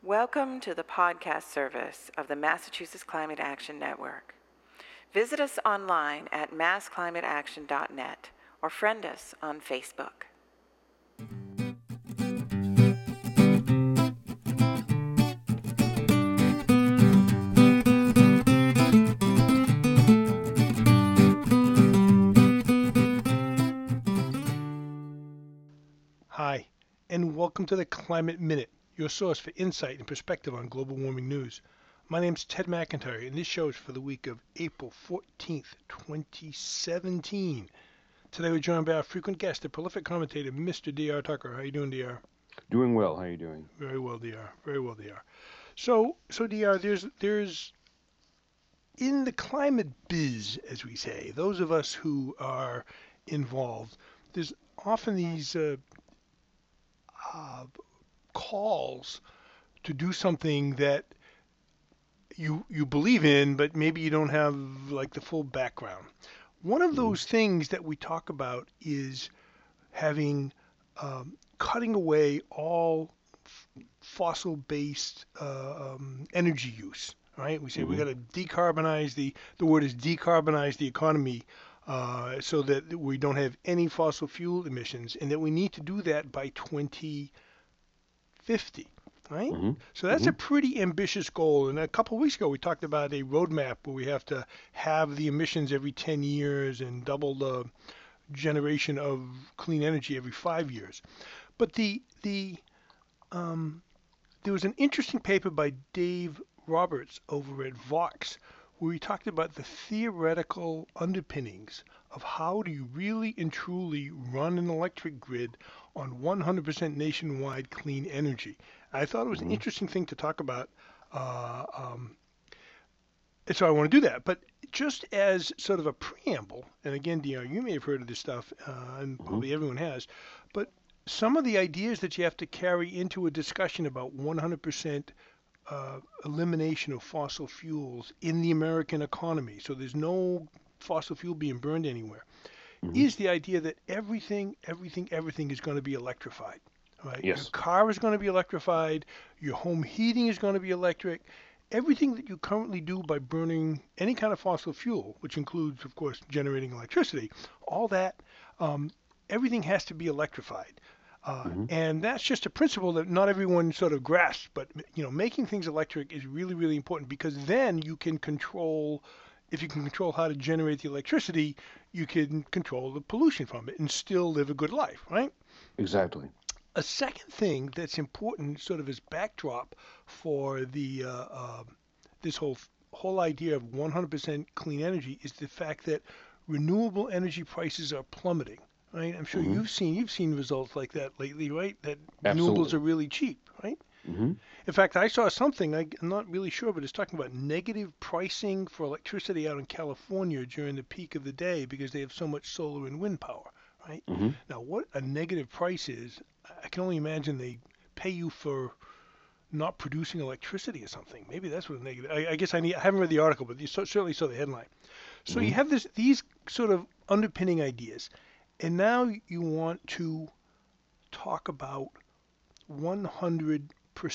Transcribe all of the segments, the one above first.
Welcome to the podcast service of the Massachusetts Climate Action Network. Visit us online at massclimateaction.net or friend us on Facebook. Hi, and welcome to the Climate Minute, your source for insight and perspective on global warming news. My name is Ted McIntyre, and this show is for the week of April 14th, 2017. Today we're joined by our frequent guest, the prolific commentator, Mr. D.R. Tucker. How you doing, D.R.? Doing well. How are you doing? Very well, D.R. Very well, D.R. So D.R., there's in the climate biz, as we say, those of us who are involved, there's often these calls to do something that you believe in, but maybe you don't have like the full background. One of those things that we talk about is having cutting away all fossil-based energy use. Right? We say we got to decarbonize the word is decarbonize the economy so that we don't have any fossil fuel emissions, and that we need to do that by 2050. Right? So that's a pretty ambitious goal. And a couple of weeks ago, we talked about a roadmap where we have to have the emissions every 10 years and double the generation of clean energy every 5 years. But there was an interesting paper by Dave Roberts over at Vox where he talked about the theoretical underpinnings of how do you really and truly run an electric grid on 100% nationwide clean energy. I thought it was an interesting thing to talk about, and so I want to do that. But just as sort of a preamble, and again, DR, you may have heard of this stuff, and probably everyone has, but some of the ideas that you have to carry into a discussion about 100% elimination of fossil fuels in the American economy, so there's no fossil fuel being burned anywhere, is the idea that everything is going to be electrified. Right? Yes. Your car is going to be electrified. Your home heating is going to be electric. Everything that you currently do by burning any kind of fossil fuel, which includes, of course, generating electricity, all that, everything has to be electrified. And that's just a principle that not everyone sort of grasps. But making things electric is really, really important, because then you can control. If you can control how to generate the electricity, you can control the pollution from it and still live a good life, right? Exactly. A second thing that's important, sort of as backdrop for the this whole idea of 100% clean energy, is the fact that renewable energy prices are plummeting. Right? I'm sure you've seen results like that lately, right? That renewables are really cheap, right? In fact, I saw something, I'm not really sure, but it's talking about negative pricing for electricity out in California during the peak of the day because they have so much solar and wind power, right? Now, what a negative price is, I can only imagine they pay you for not producing electricity or something. Maybe that's what a negative. I guess I haven't read the article, but you certainly saw the headline. So you have these sort of underpinning ideas, and now you want to talk about 100%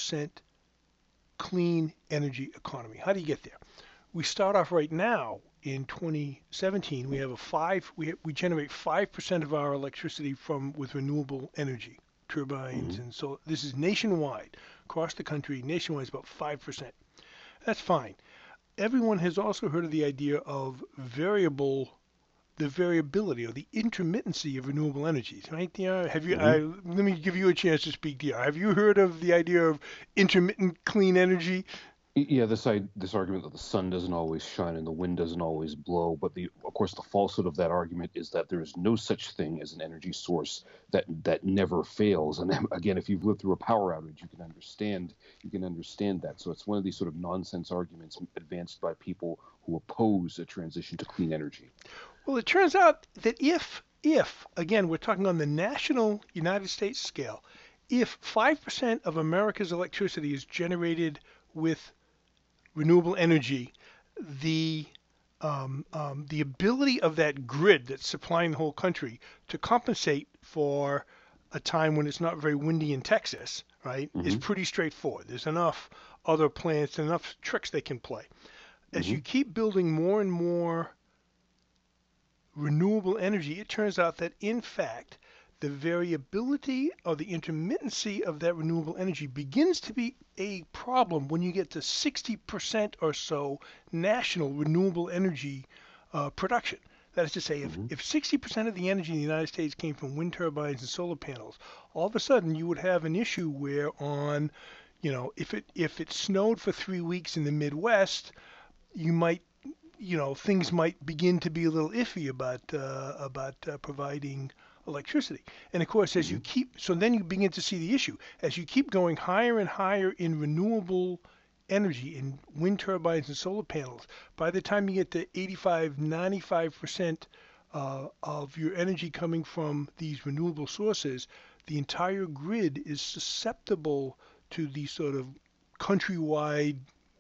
clean energy economy. How do you get there? We start off right now in 2017. We have we generate 5% of our electricity with renewable energy, turbines, and so this is nationwide, across the country. Nationwide is about 5%. That's fine. Everyone has also heard of the idea of the variability or the intermittency of renewable energies, right? Have you? Let me give you a chance to speak, DR. Have you heard of the idea of intermittent clean energy? Yeah, this argument that the sun doesn't always shine and the wind doesn't always blow, but of course the falsehood of that argument is that there is no such thing as an energy source that never fails. And again, if you've lived through a power outage, you can understand that. So it's one of these sort of nonsense arguments advanced by people who oppose a transition to clean energy. Well, it turns out that if again we're talking on the national United States scale, if 5% of America's electricity is generated with renewable energy, the ability of that grid that's supplying the whole country to compensate for a time when it's not very windy in Texas, right, is Mm-hmm. pretty straightforward. There's enough other planets, enough tricks they can play. As Mm-hmm. you keep building more and more renewable energy, it turns out that in fact the variability or the intermittency of that renewable energy begins to be a problem when you get to 60% or so national renewable energy production. That is to say, Mm-hmm. if 60% of the energy in the United States came from wind turbines and solar panels, all of a sudden you would have an issue where if it snowed for 3 weeks in the Midwest, you might things might begin to be a little iffy about providing electricity. And of course, as Mm-hmm. you keep, so then you begin to see the issue as you keep going higher and higher in renewable energy in wind turbines and solar panels. By the time you get to 85, 95% of your energy coming from these renewable sources, the entire grid is susceptible to these sort of countrywide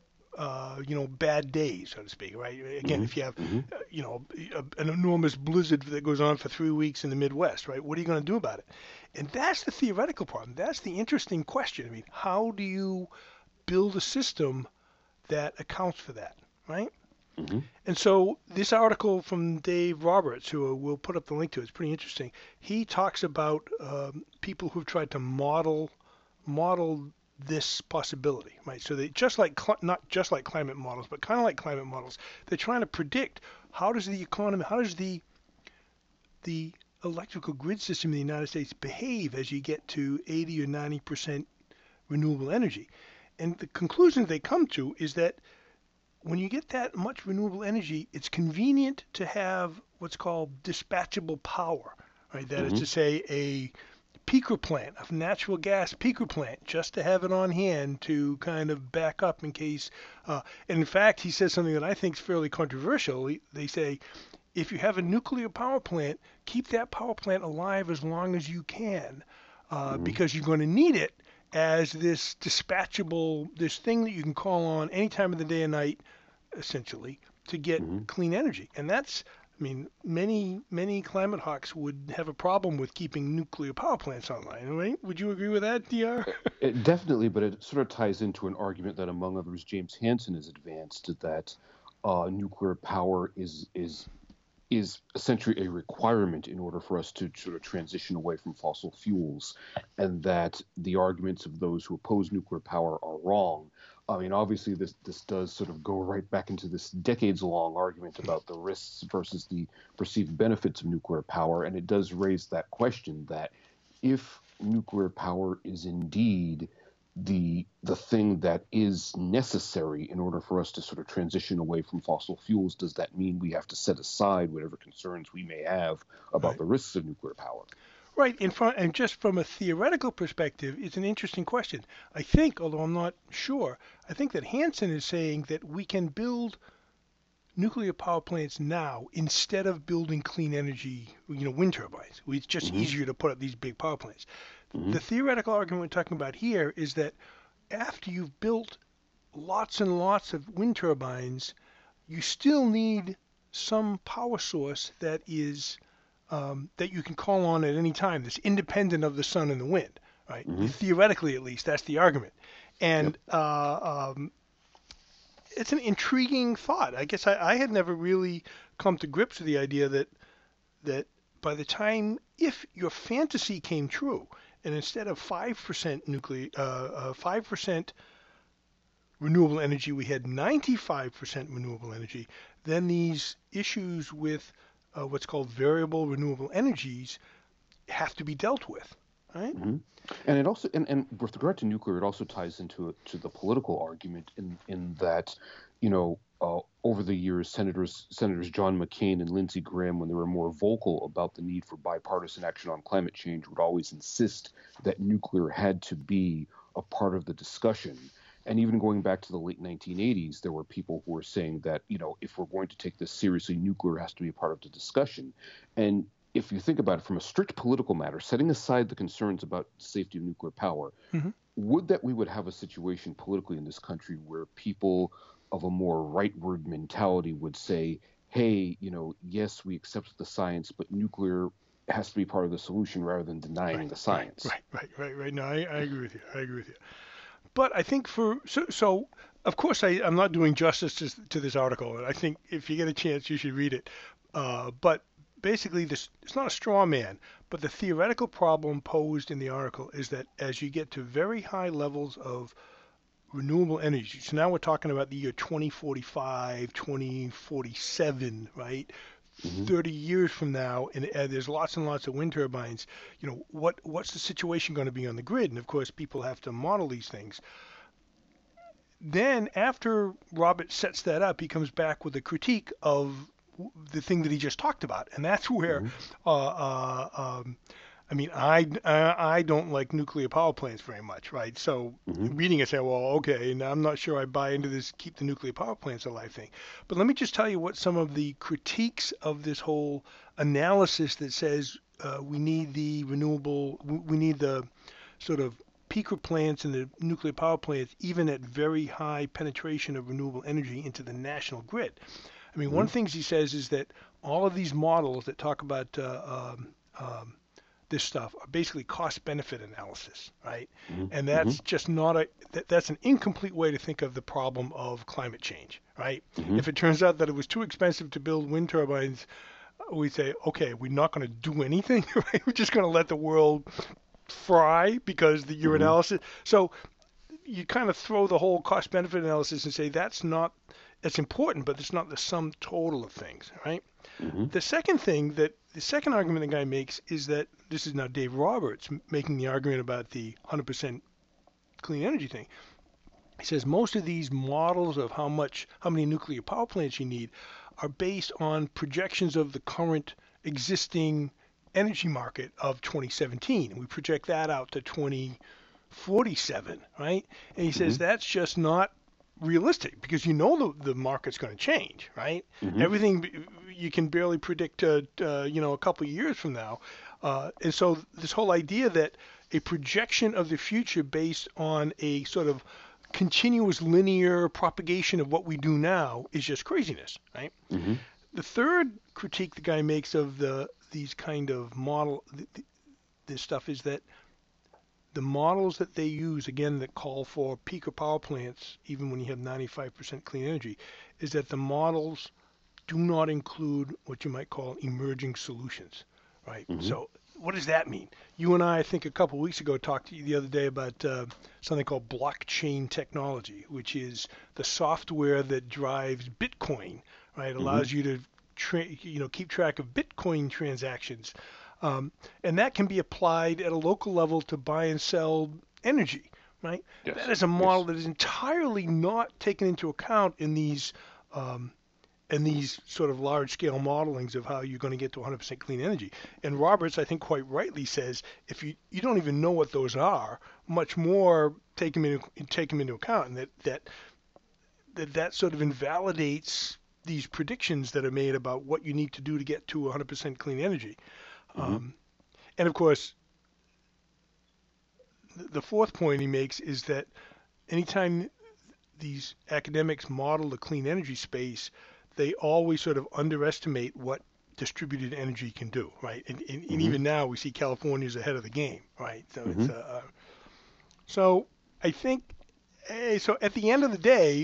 bad days, so to speak, right? Again, if you have, Mm-hmm. an enormous blizzard that goes on for 3 weeks in the Midwest, right? What are you going to do about it? And that's the theoretical problem. That's the interesting question. I mean, how do you build a system that accounts for that, right? Mm-hmm. And so this article from Dave Roberts, who we'll put up the link to, it's pretty interesting. He talks about people who've tried to model this possibility, right? So they just like not just like climate models, but kind of like climate models. They're trying to predict how does the economy, how does the electrical grid system in the United States behave as you get to 80 or 90% renewable energy. And the conclusion they come to is that when you get that much renewable energy, it's convenient to have what's called dispatchable power, right? That is Mm-hmm. to say, a peaker plant, a natural gas peaker plant, just to have it on hand to kind of back up in case. And in fact, he says something that I think is fairly controversial. They say, if you have a nuclear power plant, keep that power plant alive as long as you can, Mm-hmm. because you're going to need it as this dispatchable, this thing that you can call on any time of the day and night, essentially, to get Mm-hmm. clean energy. And that's, I mean, many climate hawks would have a problem with keeping nuclear power plants online, right? Would you agree with that, DR? Definitely, but it sort of ties into an argument that, among others, James Hansen has advanced that nuclear power is essentially a requirement in order for us to sort of transition away from fossil fuels, and that the arguments of those who oppose nuclear power are wrong. I mean, obviously, this does sort of go right back into this decades-long argument about the risks versus the perceived benefits of nuclear power, and it does raise that question that if nuclear power is indeed the thing that is necessary in order for us to sort of transition away from fossil fuels, does that mean we have to set aside whatever concerns we may have about Right. the risks of nuclear power? Right. And just from a theoretical perspective, it's an interesting question. I think, although I'm not sure, I think that Hansen is saying that we can build nuclear power plants now instead of building clean energy, wind turbines. It's just Mm-hmm. easier to put up these big power plants. Mm-hmm. The theoretical argument we're talking about here is that after you've built lots and lots of wind turbines, you still need some power source that you can call on at any time that's independent of the sun and the wind, right? Mm-hmm. Theoretically, at least, that's the argument. Yep. And it's an intriguing thought. I guess I had never really come to grips with the idea that by the time, if your fantasy came true, and instead of 5% 5% renewable energy, we had 95% renewable energy, then these issues with what's called variable renewable energies have to be dealt with, right? Mm-hmm. And it also, and with regard to nuclear, it also ties into to the political argument in that, over the years, Senators John McCain and Lindsey Graham, when they were more vocal about the need for bipartisan action on climate change, would always insist that nuclear had to be a part of the discussion. And even going back to the late 1980s, there were people who were saying that, if we're going to take this seriously, nuclear has to be a part of the discussion. And if you think about it from a strict political matter, setting aside the concerns about the safety of nuclear power, Mm-hmm. we would have a situation politically in this country where people of a more rightward mentality would say, hey, yes, we accept the science, but nuclear has to be part of the solution rather than denying the science. Right. No, I agree with you. I agree with you. But I think so of course I'm not doing justice to this article, and I think if you get a chance you should read it. But basically, it's not a straw man, but the theoretical problem posed in the article is that as you get to very high levels of renewable energy, so now we're talking about the year 2045, 2047, right? Hmm. 30 years from now, and there's lots and lots of wind turbines. What's the situation going to be on the grid? And of course, people have to model these things. Then, after Robert sets that up, he comes back with a critique of the thing that he just talked about, and that's where, Hmm. I mean, I don't like nuclear power plants very much, right? So Hmm. reading it, say, well, okay, now I'm not sure I buy into this keep the nuclear power plants alive thing. But let me just tell you what some of the critiques of this whole analysis that says we need the we need the sort of peaker plants and the nuclear power plants, even at very high penetration of renewable energy into the national grid. I mean, one Hmm. of the things he says is that all of these models that talk about this stuff are basically cost-benefit analysis, right? Hmm. And Hmm. that's just not that's an incomplete way to think of the problem of climate change, right? Hmm. If it turns out that it was too expensive to build wind turbines, we say, okay, we're not going to do anything, right? We're just going to let the world fry because your Hmm. analysis. So you kind of throw the whole cost-benefit analysis and say that's important, but it's not the sum total of things, right? Hmm. The second argument the guy makes is that this is now Dave Roberts making the argument about the 100% clean energy thing. He says most of these models of how many nuclear power plants you need are based on projections of the current existing energy market of 2017. And we project that out to 2047, right? And he says Hmm. that's just not realistic because the market's going to change, right? Hmm. Everything you can barely predict, a couple of years from now, and so this whole idea that a projection of the future based on a sort of continuous linear propagation of what we do now is just craziness, right? Hmm. The third critique the guy makes of these kind of this stuff is that the models that they use, again, that call for peaker power plants, even when you have 95% clean energy, is that the models do not include what you might call emerging solutions, right? Hmm. So what does that mean? You and I think a couple of weeks ago, talked to you the other day about something called blockchain technology, which is the software that drives Bitcoin, right? Hmm. Allows you to keep track of Bitcoin transactions, and that can be applied at a local level to buy and sell energy, right? That Yes. is a model Yes. that is entirely not taken into account um, in these sort of large scale modelings of how you're going to get to 100% clean energy. And Roberts, I think quite rightly says, if you don't even know what those are, much more take them into account, and that sort of invalidates these predictions that are made about what you need to do to get to 100% clean energy. Hmm. Um, and of course, the fourth point he makes is that anytime these academics model the clean energy space, they always sort of underestimate what distributed energy can do, right? And Hmm. even now we see California's ahead of the game, right? So Hmm. it's so I think so at the end of the day,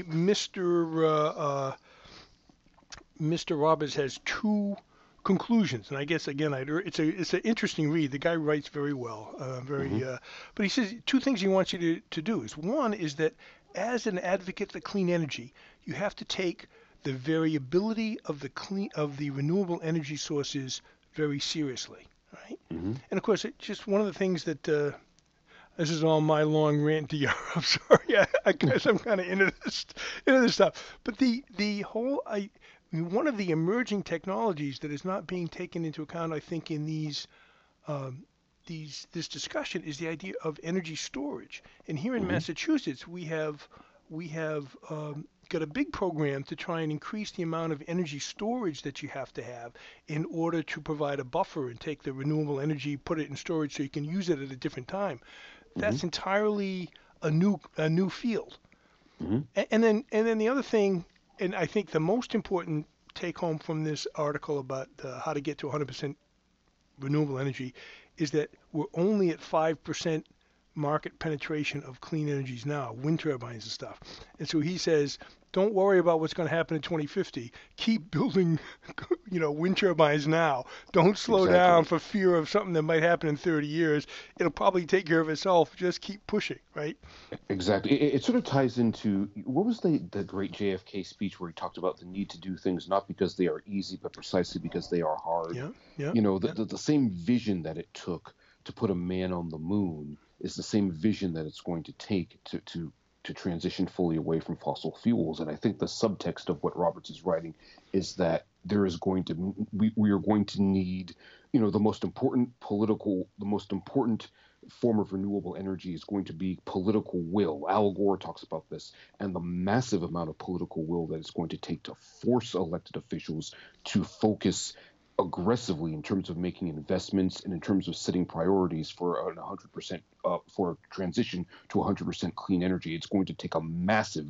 Mr. Roberts has two conclusions, and I guess again, it's an interesting read. The guy writes very well, Hmm. but he says two things he wants you to do is one is that as an advocate for clean energy, you have to take the variability of the renewable energy sources very seriously, right? Hmm. And of course, it's just one of the things that this is all my long rant to you. I'm sorry, I guess I'm kind of into this stuff. But the whole I mean, one of the emerging technologies that is not being taken into account, I think, in um, this discussion is the idea of energy storage. And here in Hmm. Massachusetts, we have got a big program to try and increase the amount of energy storage that you have to have in order to provide a buffer and take the renewable energy, put it in storage so you can use it at a different time. Hmm. That's entirely a new field. Hmm. And then the other thing, and I think the most important take home from this article about how to get to 100% renewable energy is that we're only at 5% market penetration of clean energies now, wind turbines and stuff. And so he says, don't worry about what's going to happen in 2050. Keep building, wind turbines now. Don't slow Exactly. down for fear of something that might happen in 30 years. It'll probably take care of itself. Just keep pushing, right? Exactly. It sort of ties into what was the great JFK speech where he talked about the need to do things not because they are easy, but precisely because they are hard. Yeah, yeah, You know, yeah. the same vision that it took to put a man on the moon is the same vision that it's going to take to transition fully away from fossil fuels. And I think the subtext of what Roberts is writing is that we are going to need, the most important form of renewable energy is going to be political will. Al Gore talks about this, and the massive amount of political will that it's going to take to force elected officials to focus aggressively in terms of making investments and in terms of setting priorities for 100% for a transition to 100% clean energy. It's going to take a massive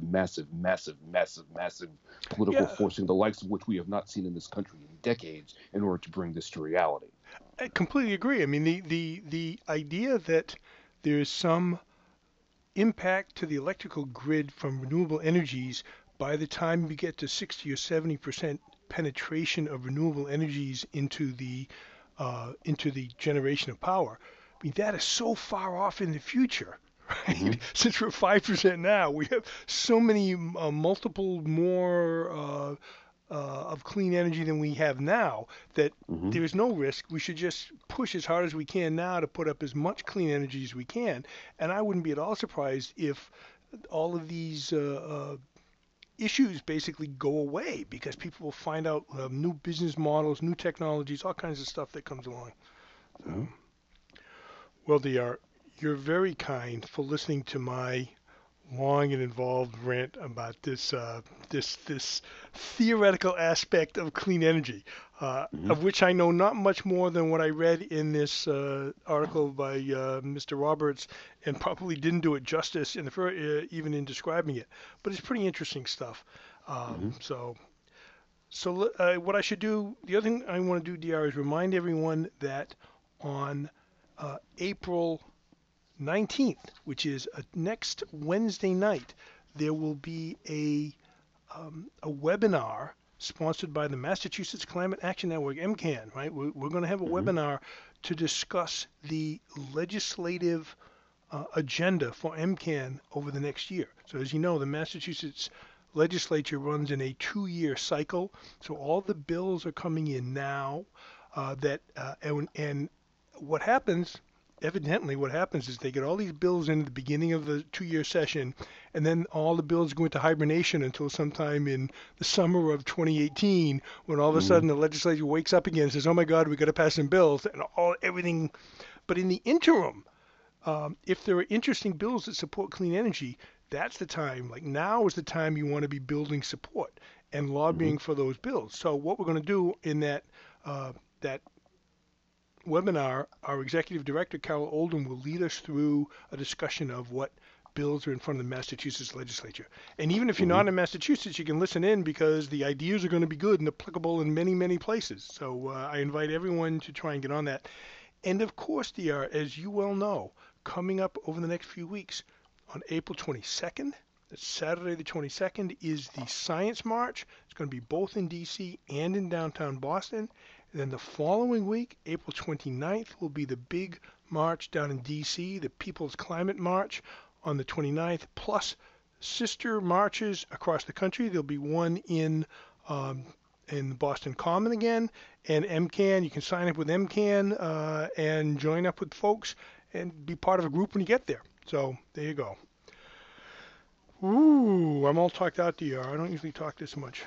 political Yeah, forcing, the likes of which we have not seen in this country in decades, in order to bring this to reality. I completely agree. I mean, the idea that there's some impact to the electrical grid from renewable energies by the time we get to 60 or 70% penetration of renewable energies into the generation of power. I mean, that is so far off in the future, Mm-hmm. right? Since we're 5% now, we have so many multiple more of clean energy than we have now that Mm-hmm. there's no risk. We should just push as hard as we can now to put up as much clean energy as we can. And I wouldn't be at all surprised if all of these issues basically go away because people will find out new business models, new technologies, all kinds of stuff that comes along. Mm-hmm. So, well, DR, you're very kind for listening to my long and involved rant about this theoretical aspect of clean energy, Mm-hmm. of which I know not much more than what I read in this article by Mr. Roberts, and probably didn't do it justice even in describing it. But it's pretty interesting stuff. Mm-hmm. What I should do, the other thing I want to do, DR, is remind everyone that on April 19th, which is next Wednesday night, there will be a webinar sponsored by the Massachusetts Climate Action Network, MCAN, right? We're going to have a Mm-hmm. webinar to discuss the legislative agenda for MCAN over the next year. So as you know, the Massachusetts legislature runs in a 2-year cycle. So all the bills are coming in now and what happens evidently what happens is they get all these bills in at the beginning of the 2-year session, and then all the bills go into hibernation until sometime in the summer of 2018, when all of a Mm-hmm. sudden the legislature wakes up again and says, oh my God, we got to pass some bills, and everything. But in the interim, if there are interesting bills that support clean energy, that's the time. Like now is the time you want to be building support and Mm-hmm. lobbying for those bills. So what we're going to do in that webinar, our executive director, Carol Oldham, will lead us through a discussion of what bills are in front of the Massachusetts legislature. And even if you're Mm-hmm. not in Massachusetts, you can listen in because the ideas are going to be good and applicable in many, many places. So I invite everyone to try and get on that. And of course, DR, as you well know, coming up over the next few weeks, on April 22nd, that's Saturday the 22nd, is the Science March. It's going to be both in D.C. and in downtown Boston. And then the following week, April 29th, will be the big march down in D.C., the People's Climate March on the 29th, plus sister marches across the country. There'll be one in Boston Common again, and MCAN. You can sign up with MCAN and join up with folks and be part of a group when you get there. So there you go. Ooh, I'm all talked out, DR. I don't usually talk this much.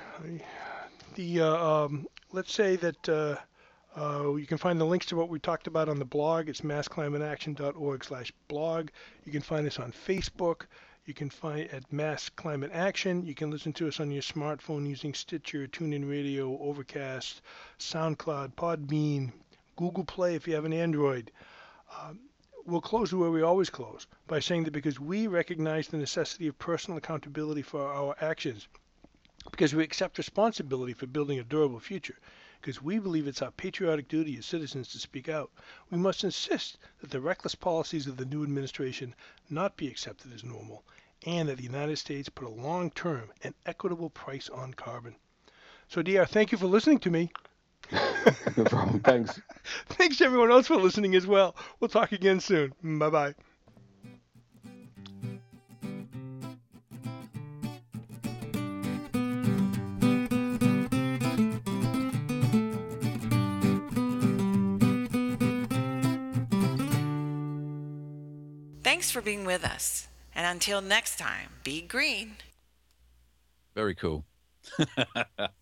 Let's say that you can find the links to what we talked about on the blog. It's massclimateaction.org/blog. You can find us on Facebook. You can find at Mass Climate Action. You can listen to us on your smartphone using Stitcher, TuneIn Radio, Overcast, SoundCloud, Podbean, Google Play if you have an Android. We'll close where we always close, by saying that because we recognize the necessity of personal accountability for our actions, because we accept responsibility for building a durable future, because we believe it's our patriotic duty as citizens to speak out. We must insist that the reckless policies of the new administration not be accepted as normal, and that the United States put a long-term and equitable price on carbon. So, DR, thank you for listening to me. No problem. Thanks. Thanks to everyone else for listening as well. We'll talk again soon. Bye-bye. Thanks for being with us. And until next time, be green. Very cool.